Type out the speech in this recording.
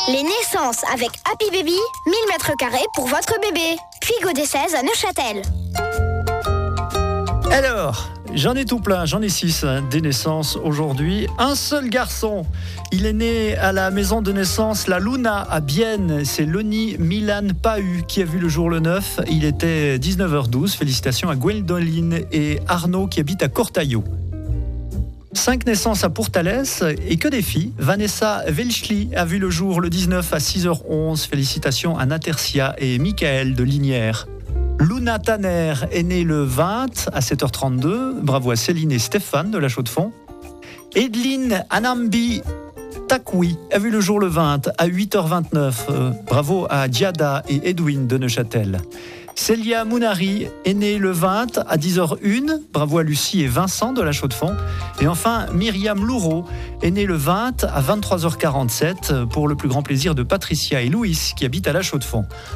Les naissances avec Happy Baby, 1000 m² pour votre bébé. Puy des 16 à Neuchâtel. Alors, j'en ai tout plein, j'en ai 6 des naissances aujourd'hui. Un seul garçon, il est né à la maison de naissance La Luna à Bienne. C'est Loni Milan Pahu qui a vu le jour le 9. Il était 19h12. Félicitations à Gwendoline et Arnaud qui habitent à Cortaillot. 5 naissances à Pourtalès et que des filles. Vanessa Velchli a vu le jour le 19 à 6h11. Félicitations à Natercia et Michael de Lignières. Luna Tanner est née le 20 à 7h32. Bravo à Céline et Stéphane de la Chaux-de-Fonds. Edeline Anambi Takwi a vu le jour le 20 à 8h29. Bravo à Diada et Edwin de Neuchâtel. Célia Mounari est née le 20 à 10h01. Bravo à Lucie et Vincent de la Chaux-de-Fonds. Et enfin, Myriam Loureau est née le 20 à 23h47 pour le plus grand plaisir de Patricia et Louis qui habitent à la Chaux-de-Fonds.